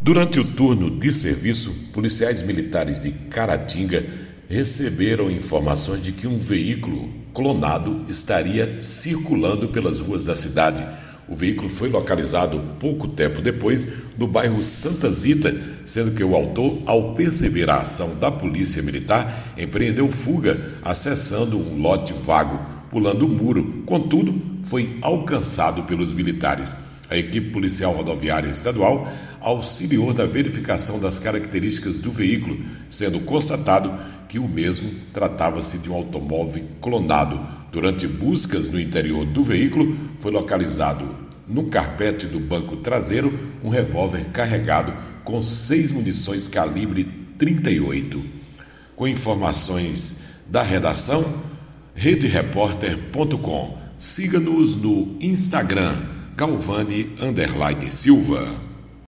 Durante o turno de serviço, policiais militares de Caratinga receberam informações de que um veículo clonado estaria circulando pelas ruas da cidade. O veículo foi localizado pouco tempo depois no bairro Santa Zita, sendo que o autor, ao perceber a ação da polícia militar, empreendeu fuga acessando um lote vago, pulando o muro. Contudo, foi alcançado pelos militares. A equipe policial rodoviária estadual auxiliou na verificação das características do veículo, sendo constatado que o mesmo tratava-se de um automóvel clonado. Durante buscas no interior do veículo, foi localizado no carpete do banco traseiro um revólver carregado com 6 munições calibre 38. Com informações da redação, redereporter.com. Siga-nos no Instagram, Galvani_Silva.